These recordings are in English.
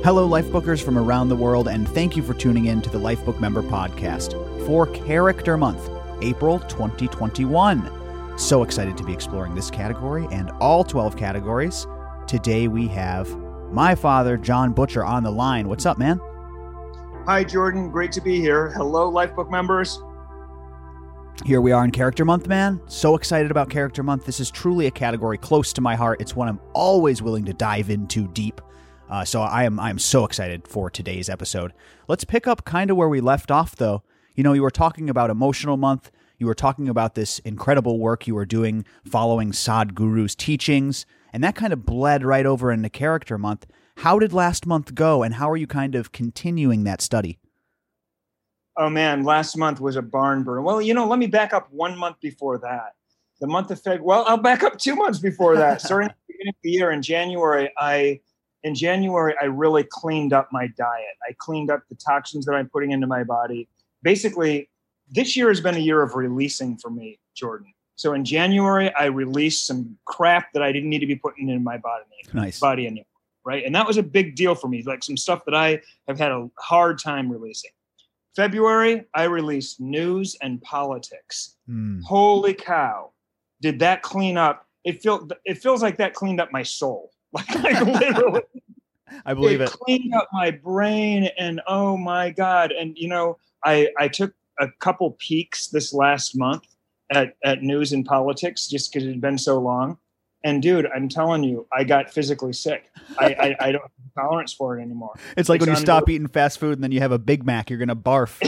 Hello, Lifebookers from around the world, and thank you for tuning in to the Lifebook Member Podcast for Character Month, April 2021. So excited to be exploring this category and all 12 categories. Today we have my father, John Butcher, on the line. What's up, man? Hi, Jordan. Great to be here. Hello, Lifebook members. Here we are in Character Month, man. So excited about Character Month. This is truly a category close to my heart. It's one I'm always willing to dive into deep. So I am so excited for today's episode. Let's pick up kind of where we left off, though. You know, you were talking about Emotional Month. You were talking about this incredible work you were doing following Sadhguru's teachings, and that kind of bled right over into Character Month. How did last month go, and how are you kind of continuing that study? Oh, man, last month was a barn burner. Well, you know, let me back up 1 month before that. The month of February. Well, I'll back up 2 months before that. Starting at the beginning of the year in January, I really cleaned up my diet. I cleaned up the toxins that I'm putting into my body. Basically, this year has been a year of releasing for me, Jordan. So in January, I released some crap that I didn't need to be putting in my body anymore, right? And that was a big deal for me, like some stuff that I have had a hard time releasing. February, I released news and politics. Holy cow. Did that clean up? It feels like that cleaned up my soul. Like literally. I believe it. Cleaned up my brain, and oh my God. And you know, I took a couple peeks this last month at news and politics just because it had been so long. And dude, I'm telling you, I got physically sick. I don't have tolerance for it anymore. It's like when you stop eating fast food and then you have a Big Mac, you're going to barf.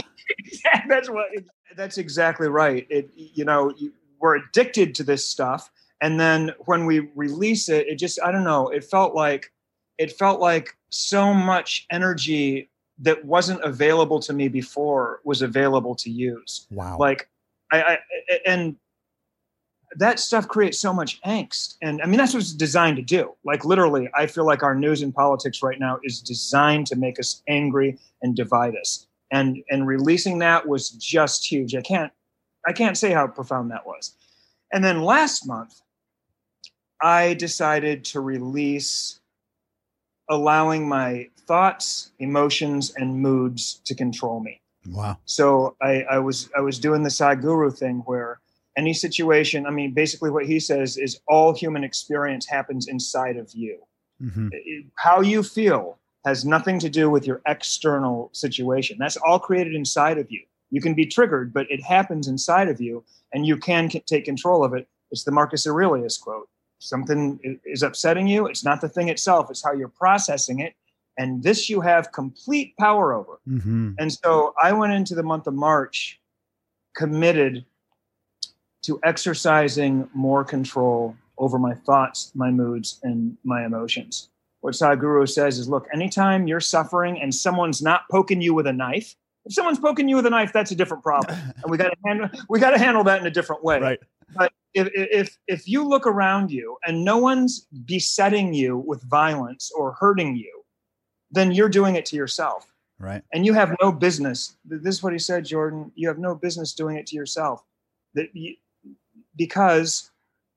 That's exactly right. We're addicted to this stuff. And then when we release it, it just, I don't know, it felt like so much energy that wasn't available to me before was available to use. Wow. Like and that stuff creates so much angst. And I mean, that's what it's designed to do. Like literally, I feel like our news and politics right now is designed to make us angry and divide us. And releasing that was just huge. I can't say how profound that was. And then last month, I decided to release allowing my thoughts, emotions, and moods to control me. Wow. So I was doing the Sadhguru thing where any situation, I mean, basically what he says is all human experience happens inside of you. Mm-hmm. How you feel has nothing to do with your external situation. That's all created inside of you. You can be triggered, but it happens inside of you, and you can take control of it. It's the Marcus Aurelius quote. Something is upsetting you. It's not the thing itself. It's how you're processing it. And this you have complete power over. Mm-hmm. And so I went into the month of March committed to exercising more control over my thoughts, my moods, and my emotions. What Sadhguru says is, look, anytime you're suffering and someone's not poking you with a knife, if someone's poking you with a knife, that's a different problem. And we got to handle that in a different way. Right. But if you look around you and no one's besetting you with violence or hurting you, then you're doing it to yourself. Right. And you have no business. This is what he said, Jordan. You have no business doing it to yourself. Because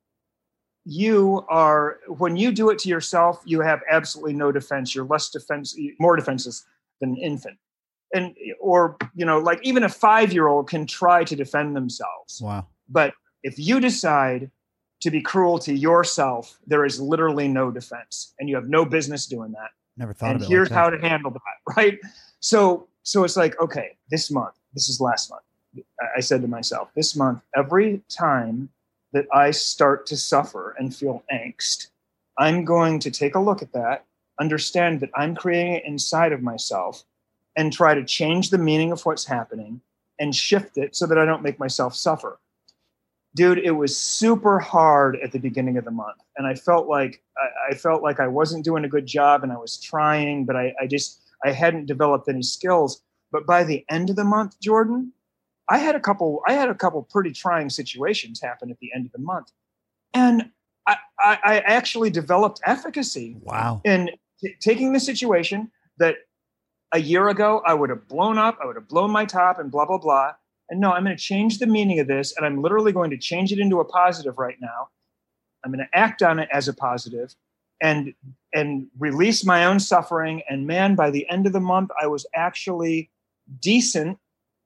when you do it to yourself, you have absolutely no defense. You're more defenseless than an infant. Or like even a 5-year-old can try to defend themselves. Wow. But if you decide to be cruel to yourself, there is literally no defense, and you have no business doing that. Never thought of it. And here's like that. how to handle that, right? So it's like, okay, this is last month. I said to myself, this month, every time that I start to suffer and feel angst, I'm going to take a look at that, understand that I'm creating it inside of myself, and try to change the meaning of what's happening and shift it so that I don't make myself suffer. Dude, it was super hard at the beginning of the month. And I felt like I wasn't doing a good job, and I was trying, but I hadn't developed any skills. But by the end of the month, Jordan, I had a couple pretty trying situations happen at the end of the month. And I actually developed efficacy. Wow. In taking the situation that a year ago I would have blown up, I would have blown my top and blah, blah, blah. And no, I'm going to change the meaning of this, and I'm literally going to change it into a positive right now. I'm going to act on it as a positive, and release my own suffering. And man, by the end of the month, I was actually decent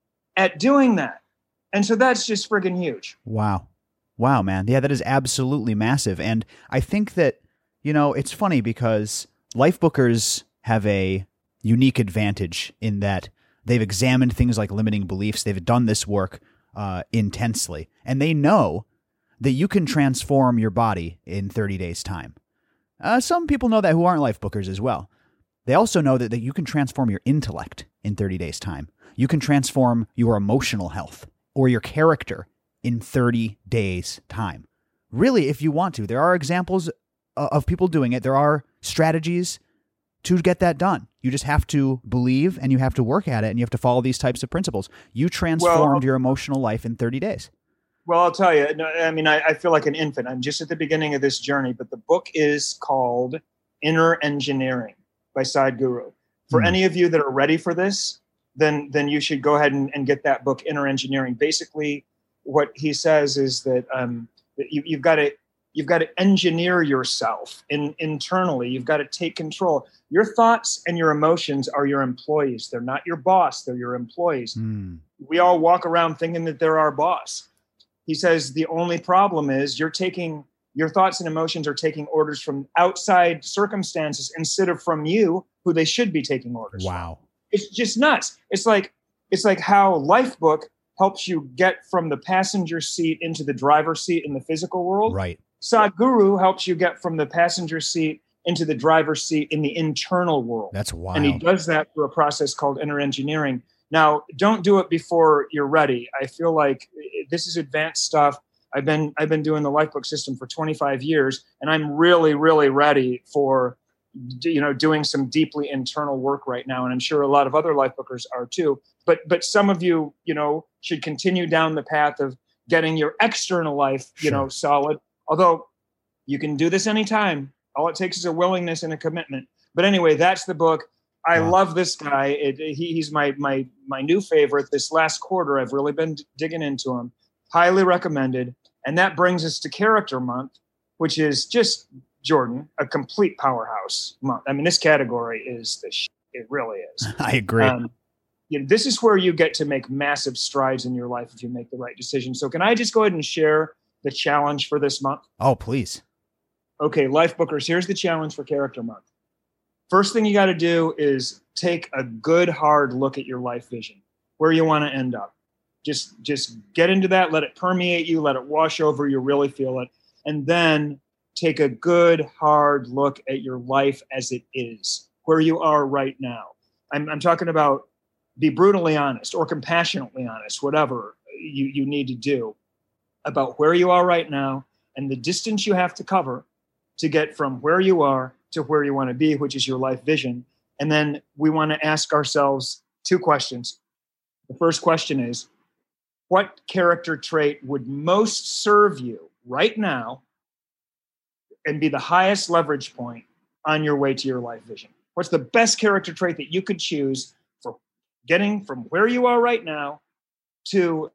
at doing that. And so that's just friggin' huge. Wow, man. Yeah, that is absolutely massive. And I think that, it's funny because life bookers have a unique advantage in that they've examined things like limiting beliefs. They've done this work intensely, and they know that you can transform your body in 30 days' time. Some people know that who aren't life bookers as well. They also know that you can transform your intellect in 30 days' time. You can transform your emotional health or your character in 30 days' time. Really, if you want to. There are examples of people doing it. There are strategies to get that done. You just have to believe, and you have to work at it, and you have to follow these types of principles. You transformed your emotional life in 30 days. Well, I'll tell you, I feel like an infant. I'm just at the beginning of this journey, but the book is called Inner Engineering by Sadhguru. For any of you that are ready for this, then you should go ahead and get that book, Inner Engineering. Basically, what he says is that you've got to engineer yourself internally. You've got to take control. Your thoughts and your emotions are your employees. They're not your boss. They're your employees. We all walk around thinking that they're our boss. He says the only problem is your thoughts and emotions are taking orders from outside circumstances instead of from you, who they should be taking orders from. It's just nuts. It's like how Lifebook helps you get from the passenger seat into the driver's seat in the physical world. Right. Sadhguru helps you get from the passenger seat into the driver's seat in the internal world. That's wild. And he does that through a process called inner engineering. Now, don't do it before you're ready. I feel like this is advanced stuff. I've been doing the Lifebook system for 25 years, and I'm really, really ready for doing some deeply internal work right now. And I'm sure a lot of other Lifebookers are too. But some of you, should continue down the path of getting your external life, solid. Although you can do this anytime. All it takes is a willingness and a commitment. But anyway, that's the book. I love this guy. He's my new favorite. This last quarter, I've really been digging into him. Highly recommended. And that brings us to Character Month, which is just, Jordan, a complete powerhouse month. I mean, this category is the shit. It really is. I agree. This is where you get to make massive strides in your life if you make the right decision. So can I just go ahead and share the challenge for this month? Oh, please. Okay, Life Bookers, here's the challenge for Character Month. First thing you got to do is take a good, hard look at your life vision, where you want to end up. Just get into that, let it permeate you, let it wash over you, really feel it. And then take a good, hard look at your life as it is, where you are right now. I'm talking about be brutally honest or compassionately honest, whatever you need to do about where you are right now and the distance you have to cover to get from where you are to where you want to be, which is your life vision. And then we want to ask ourselves two questions. The first question is, what character trait would most serve you right now and be the highest leverage point on your way to your life vision? What's the best character trait that you could choose for getting from where you are right now to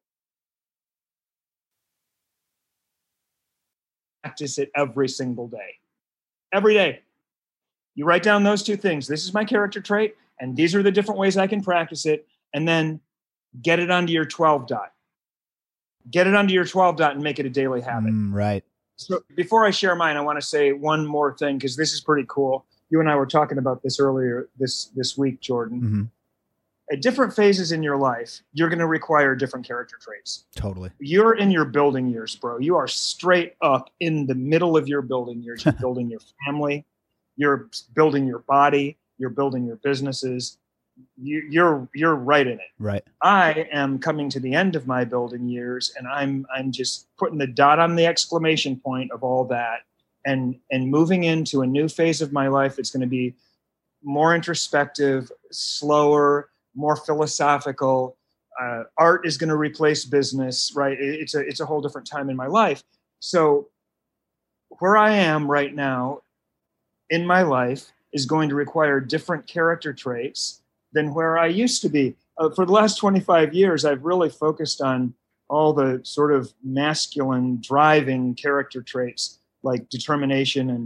practice it every single day? Every day. You write down those two things. This is my character trait, and these are the different ways I can practice it, and then get it onto your 12 dot. Get it onto your 12 dot and make it a daily habit. Right. So before I share mine, I want to say one more thing, because this is pretty cool. You and I were talking about this earlier this week, Jordan. Mm-hmm. At different phases in your life, you're going to require different character traits. Totally. You're in your building years, bro. You are straight up in the middle of your building years. You're building your family. You're building your body. You're building your businesses. You're right in it. Right. I am coming to the end of my building years, and I'm just putting the dot on the exclamation point of all that, and moving into a new phase of my life. It's going to be more introspective, slower, more philosophical. Art is going to replace business, right? It's a whole different time in my life. So where I am right now in my life is going to require different character traits than where I used to be. For the last 25 years, I've really focused on all the sort of masculine driving character traits like determination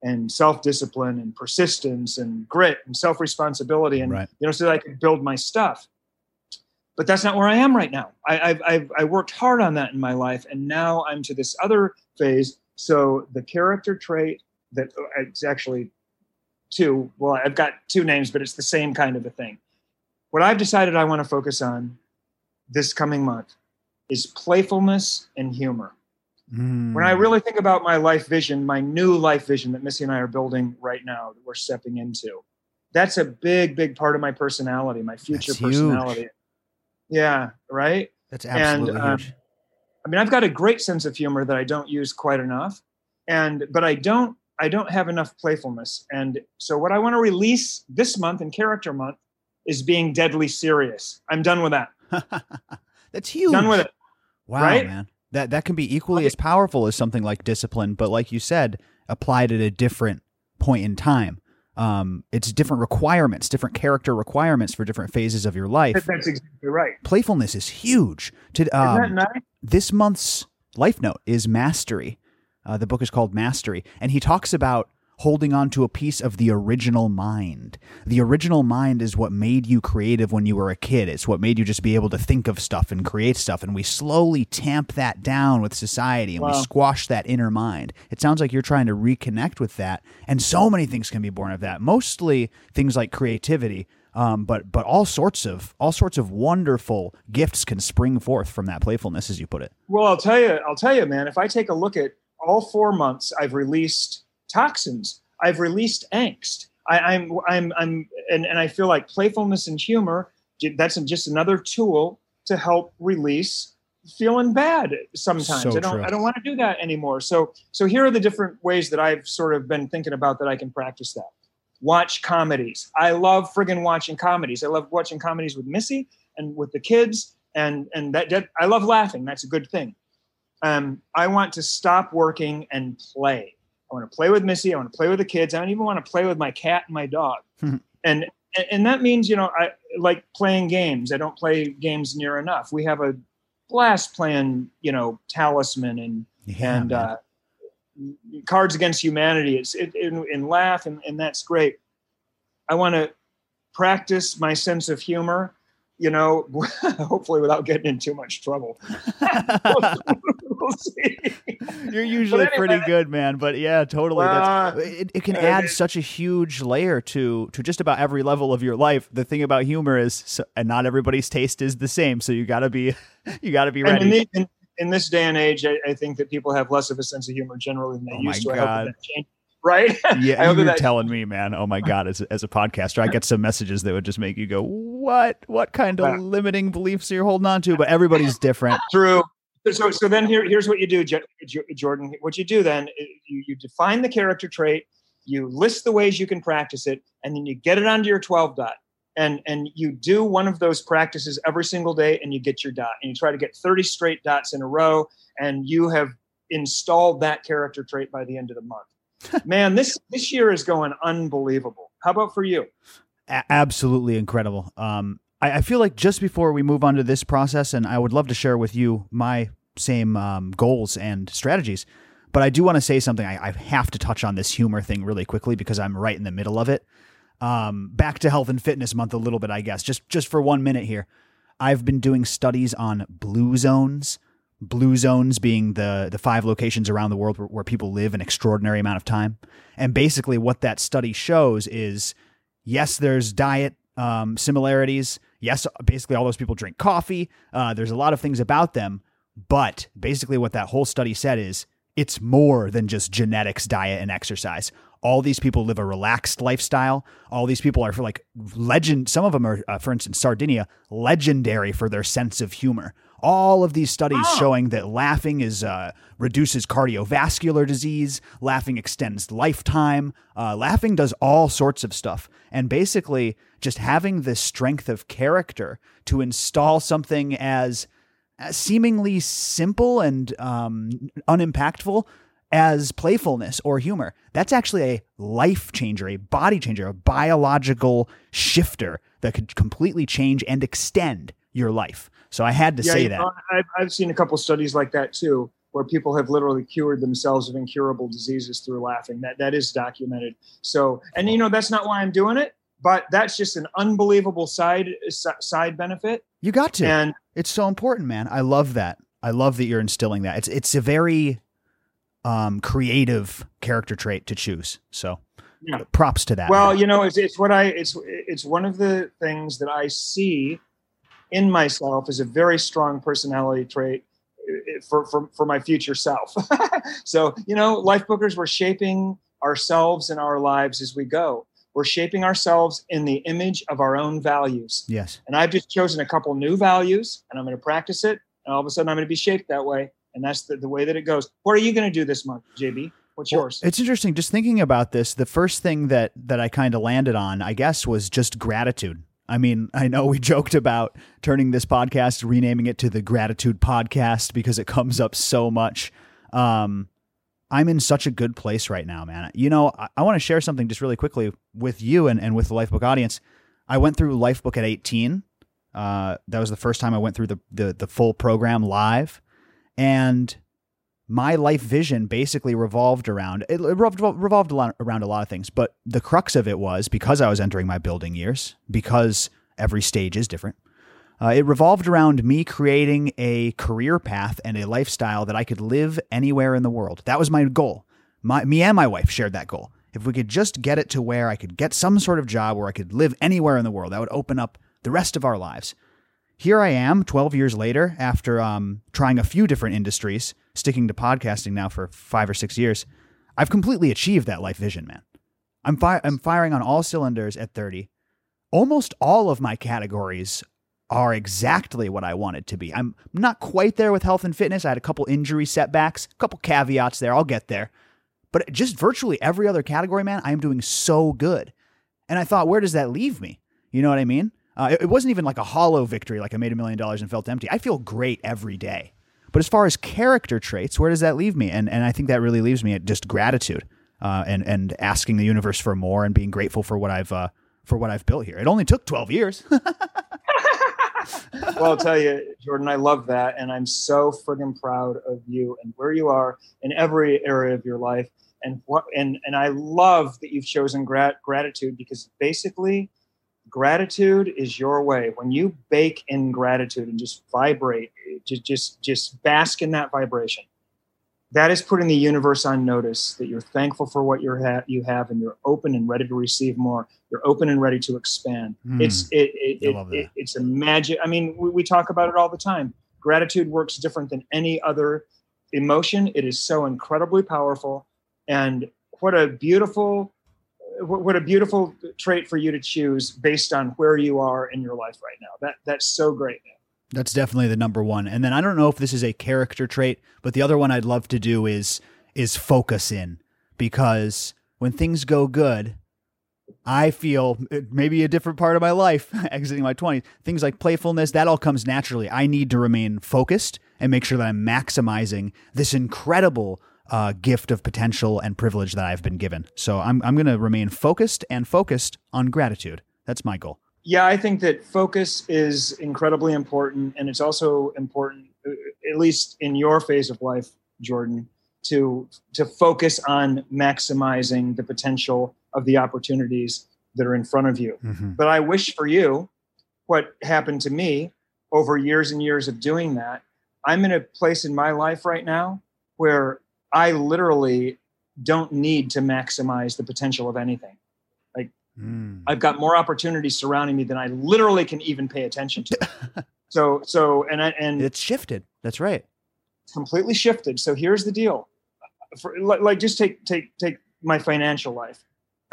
and self-discipline and persistence and grit and self-responsibility, and right. so that I could build my stuff. But that's not where I am right now. I worked hard on that in my life, and now I'm to this other phase. So the character trait that it's actually two. Well, I've got two names, but it's the same kind of a thing. What I've decided I want to focus on this coming month is playfulness and humor. When I really think about my life vision, my new life vision that Missy and I are building right now, that we're stepping into, that's a big, big part of my personality, my future personality. Huge. Yeah, right? That's absolutely huge. I mean, I've got a great sense of humor that I don't use quite enough, but I don't have enough playfulness. And so what I want to release this month in Character Month is being deadly serious. I'm done with that. That's huge. Done with it. Wow, right? Man. That can be equally as powerful as something like discipline, but like you said, applied at a different point in time. It's different requirements, different character requirements for different phases of your life. That's exactly right. Playfulness is huge. Isn't that nice? This month's Life Note is Mastery. The book is called Mastery, and he talks about holding on to a piece of the original mind. The original mind is what made you creative when you were a kid. It's what made you just be able to think of stuff and create stuff. And we slowly tamp that down with society, and we squash that inner mind. It sounds like you're trying to reconnect with that. And so many things can be born of that. Mostly things like creativity, but all sorts of wonderful gifts can spring forth from that playfulness, as you put it. Well, I'll tell you, man, if I take a look at all 4 months, I've released toxins. I've released angst. And I feel like playfulness and humor, that's just another tool to help release feeling bad sometimes. So I don't want to do that anymore. So here are the different ways that I've sort of been thinking about that I can practice that. Watch comedies. I love friggin' watching comedies. I love watching comedies with Missy and with the kids, and that I love laughing. That's a good thing. I want to stop working and play. I want to play with Missy. I want to play with the kids. I don't even want to play with my cat and my dog. And that means, I like playing games. I don't play games near enough. We have a blast playing, Talisman and Cards Against Humanity. It's in laugh, and that's great. I want to practice my sense of humor, hopefully without getting in too much trouble. We'll see. You're usually pretty good, man. But yeah, totally. It can add such a huge layer to just about every level of your life. The thing about humor is, and not everybody's taste is the same. So you gotta be ready. In this day and age, I think that people have less of a sense of humor generally than they used to. God. I hope that changes. Right? Yeah, you're telling me, man. Oh my God! As a podcaster, I get some messages that would just make you go, "What? What kind of limiting beliefs are you holding on to?" But everybody's different. True. So then here's what you do, Jordan. What you do then, you define the character trait, you list the ways you can practice it, and then you get it onto your 12 dot. And you do one of those practices every single day, and you get your dot. And you try to get 30 straight dots in a row, and you have installed that character trait by the end of the month. Man, this year is going unbelievable. How about for you? Absolutely incredible. I feel like just before we move on to this process, and I would love to share with you my same goals and strategies, but I do want to say something. I have to touch on this humor thing really quickly because I'm right in the middle of it. Back to Health and Fitness Month a little bit, I guess, just for 1 minute here. I've been doing studies on blue zones. Blue zones being the 5 locations around the world where people live an extraordinary amount of time. And basically what that study shows is, yes, there's diet similarities. Yes, basically all those people drink coffee. There's a lot of things about them. But basically what that whole study said is it's more than just genetics, diet, and exercise. All these people live a relaxed lifestyle. All these people are for like legend. Some of them are, for instance, Sardinia, legendary for their sense of humor. All of these studies showing that laughing reduces cardiovascular disease, laughing extends lifetime, laughing does all sorts of stuff. And basically just having this strength of character to install something as seemingly simple and unimpactful as playfulness or humor, that's actually a life changer, a body changer, a biological shifter that could completely change and extend your life. So I had to say that. I've seen a couple studies like that too. where people have literally cured themselves of incurable diseases through laughing. That is documented. So, and that's not why I'm doing it, but that's just an unbelievable side benefit. You got to, and it's so important, man. I love that. I love that you're instilling that. It's a very creative character trait to choose. So props to that. Well, man. It's one of the things that I see in myself as a very strong personality trait for my future self. So, Life Bookers, we're shaping ourselves and our lives as we go. We're shaping ourselves in the image of our own values. Yes. And I've just chosen a couple new values, and I'm going to practice it. And all of a sudden I'm going to be shaped that way. And that's the way that it goes. What are you going to do this month, JB? What's yours? It's interesting. Just thinking about this, the first thing that I kind of landed on, I guess, was just gratitude. I mean, I know we joked about turning this podcast, renaming it to the Gratitude Podcast because it comes up so much. I'm in such a good place right now, man. I want to share something just really quickly with you and with the Lifebook audience. I went through Lifebook at 18. That was the first time I went through the full program live. And my life vision basically revolved around a lot of things. But the crux of it was, because I was entering my building years, because every stage is different, it revolved around me creating a career path and a lifestyle that I could live anywhere in the world. That was my goal. Me and my wife shared that goal. If we could just get it to where I could get some sort of job where I could live anywhere in the world, that would open up the rest of our lives. Here I am 12 years later, after trying a few different industries, sticking to podcasting now for 5 or 6 years. I've completely achieved that life vision, man. I'm firing on all cylinders at 30. Almost all of my categories are exactly what I wanted to be. I'm not quite there with health and fitness. I had a couple injury setbacks, a couple caveats there. I'll get there. But just virtually every other category, man, I am doing so good. And I thought, where does that leave me? You know what I mean? It wasn't even like a hollow victory, like I made $1 million and felt empty. I feel great every day. But as far as character traits, where does that leave me? And I think that really leaves me at just gratitude and asking the universe for more and being grateful for what I've built here. It only took 12 years. Well, I'll tell you, Jordan, I love that. And I'm so friggin' proud of you and where you are in every area of your life. And I love that you've chosen gratitude, because basically gratitude is your way. When you bake in gratitude and just vibrate, just bask in that vibration, that is putting the universe on notice that you're thankful for what you have, and you're open and ready to receive more. You're open and ready to expand. It's a magic. I mean, we talk about it all the time. Gratitude works different than any other emotion. It is so incredibly powerful. And what a beautiful trait for you to choose based on where you are in your life right now. That's so great, man. That's definitely the number one. And then I don't know if this is a character trait, but the other one I'd love to do is focus in, because when things go good, I feel maybe a different part of my life exiting my 20s, things like playfulness, that all comes naturally. I need to remain focused and make sure that I'm maximizing this incredible gift of potential and privilege that I've been given. So I'm going to remain focused on gratitude. That's my goal. Yeah, I think that focus is incredibly important. And it's also important, at least in your phase of life, Jordan, to focus on maximizing the potential of the opportunities that are in front of you. Mm-hmm. But I wish for you what happened to me over years and years of doing that. I'm in a place in my life right now where I literally don't need to maximize the potential of anything. Like, I've got more opportunities surrounding me than I literally can even pay attention to. And it's shifted. That's right. Completely shifted. So here's the deal. Just take my financial life.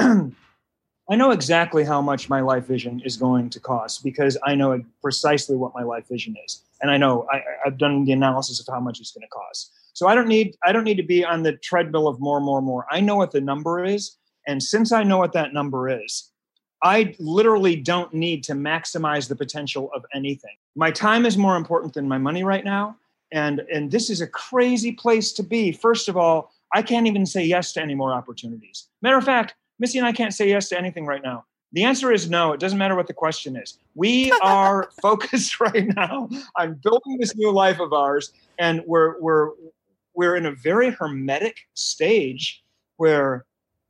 I know exactly how much my life vision is going to cost, because I know precisely what my life vision is. And I know I've done the analysis of how much it's going to cost. So I don't need to be on the treadmill of more. I know what the number is. And since I know what that number is, I literally don't need to maximize the potential of anything. My time is more important than my money right now. And this is a crazy place to be. First of all, I can't even say yes to any more opportunities. Matter of fact, Missy and I can't say yes to anything right now. The answer is no. It doesn't matter what the question is. We are focused right now on building this new life of ours, and we're we're in a very hermetic stage where,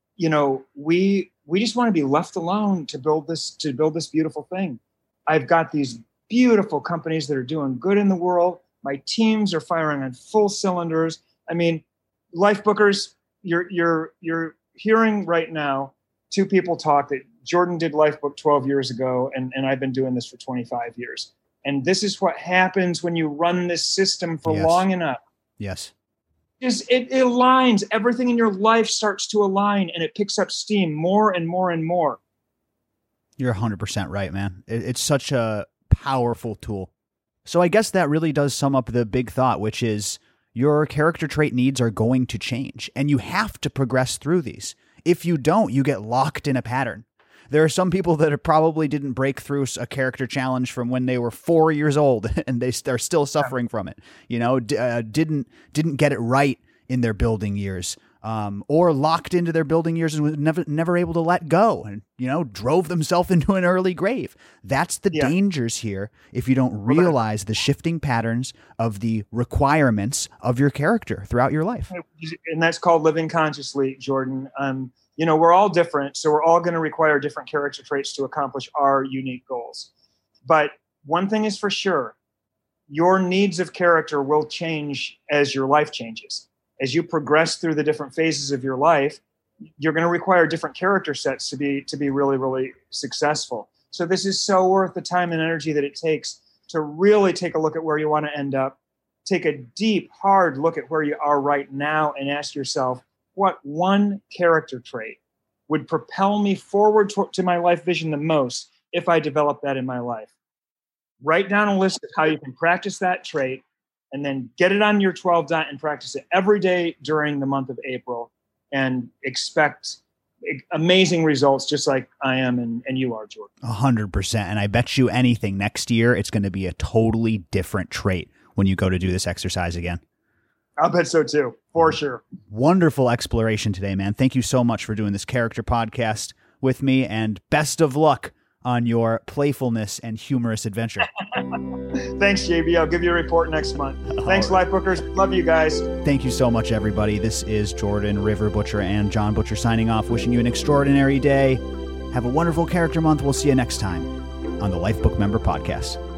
we just want to be left alone to build this beautiful thing. I've got these beautiful companies that are doing good in the world. My teams are firing on full cylinders. I mean, Life Bookers, you're hearing right now two people talk that Jordan did Lifebook 12 years ago, and I've been doing this for 25 years. And this is what happens when you run this system for long enough. Yes. It aligns. Everything in your life starts to align, and it picks up steam more and more and more. You're 100% right, man. It's such a powerful tool. So I guess that really does sum up the big thought, which is your character trait needs are going to change, and you have to progress through these. If you don't, you get locked in a pattern. There are some people that probably didn't break through a character challenge from when they were 4 years old, and they're still suffering from it. Didn't get it right in their building years, or locked into their building years and was never able to let go, and drove themselves into an early grave. That's the dangers here if you don't realize the shifting patterns of the requirements of your character throughout your life. And that's called living consciously, Jordan. We're all different, so we're all going to require different character traits to accomplish our unique goals. But one thing is for sure, your needs of character will change as your life changes. As you progress through the different phases of your life, you're going to require different character sets to be really, really successful. So this is so worth the time and energy that it takes to really take a look at where you want to end up, take a deep, hard look at where you are right now, and ask yourself, what one character trait would propel me forward to my life vision the most if I develop that in my life? Write down a list of how you can practice that trait, and then get it on your 12 dot and practice it every day during the month of April, and expect amazing results, just like I am and you are, Jordan. 100%. And I bet you anything, next year it's going to be a totally different trait when you go to do this exercise again. I'll bet so too, for sure. Wonderful exploration today, man. Thank you so much for doing this character podcast with me, and best of luck on your playfulness and humorous adventure. Thanks, JB. I'll give you a report next month. Thanks, Life Bookers. Love you guys. Thank you so much, everybody. This is Jordan River Butcher and John Butcher signing off, wishing you an extraordinary day. Have a wonderful character month. We'll see you next time on the Lifebook Member Podcast.